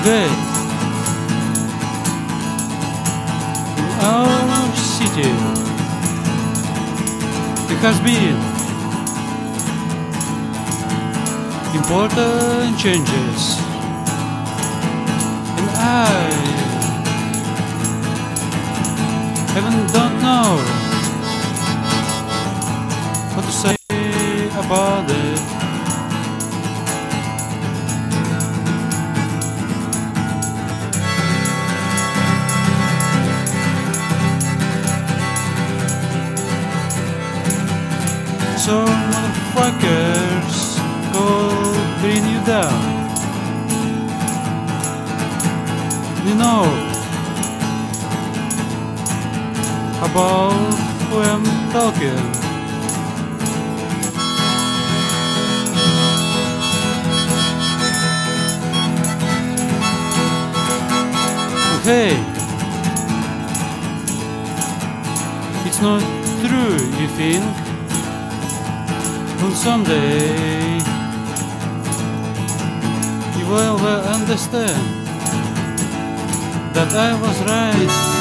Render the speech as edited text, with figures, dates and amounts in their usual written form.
Okay, in our city there has been important changes, and I even don't know what to say about it. Some motherfuckers could bring you down. You know about who I'm talking. Hey, it's not true, you think? And someday you will understand that I was right.